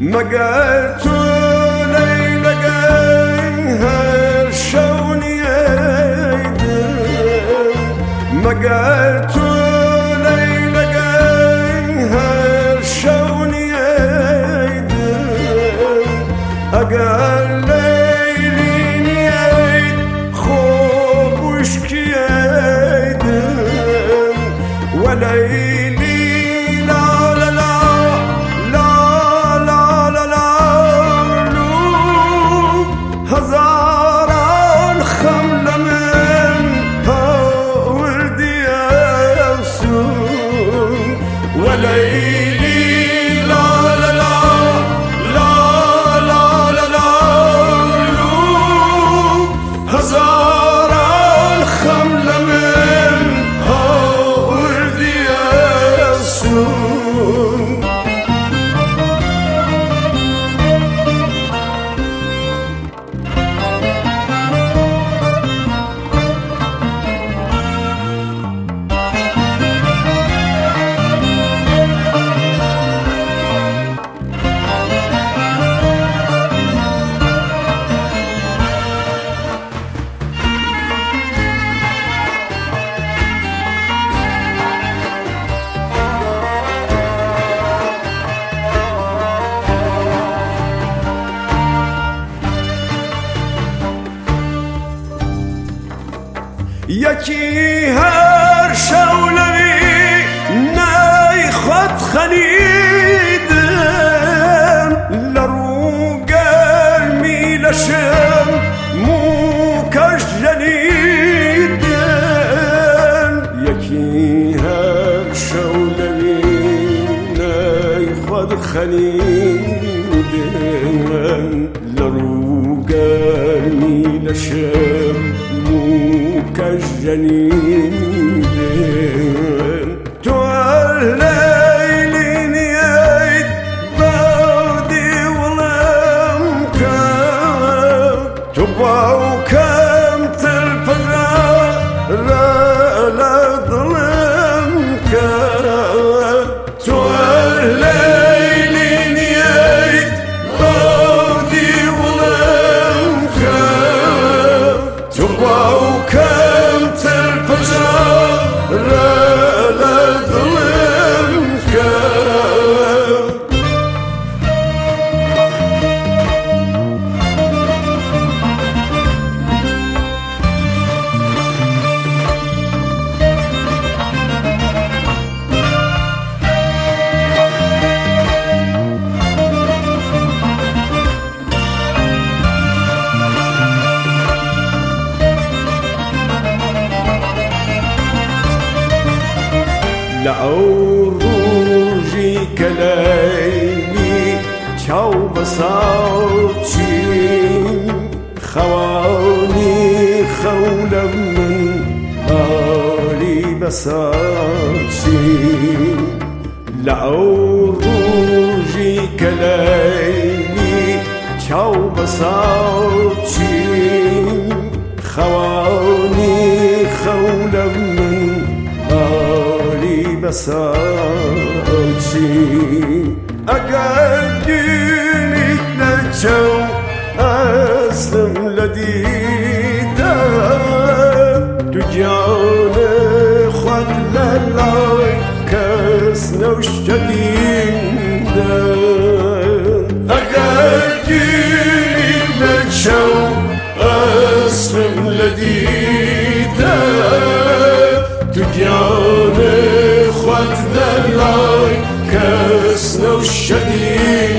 مگر تو لیلگی هر شونی ایدم مگر تو لیلگی هر شونی ایدم اگر لیلی نید خوبش کی ایدم و لیلی هزاران خمل من وردي أوسون وليلي لا لا لا لا لا لا لا هزاران خمل من وردي أوسون یکی هر شولوی نای خود خنیدم لرو گرمی لشم موکش جنیدم یکی هر شولوی نای خود خنیدم لرو گرمی لشم كالجنين توليليني عيد بعدي ولمك تبعو كم تلفجر لا ظلمك توليليني عيد بعدي ولمك تبعو كم تلفجر لا ظلمك لأوروجي كليلي تشاو بصوتين خواني خولا من بالي بصوتين لأوروجي كليلي تشاو بصوتين خواني خولا من بساچی اگر دینیت نچو اسم لدیده تو جان خود للای کس نوشتیده اگر دینیت نچو اسم لدیده تو جان خود دلای کس نوشدی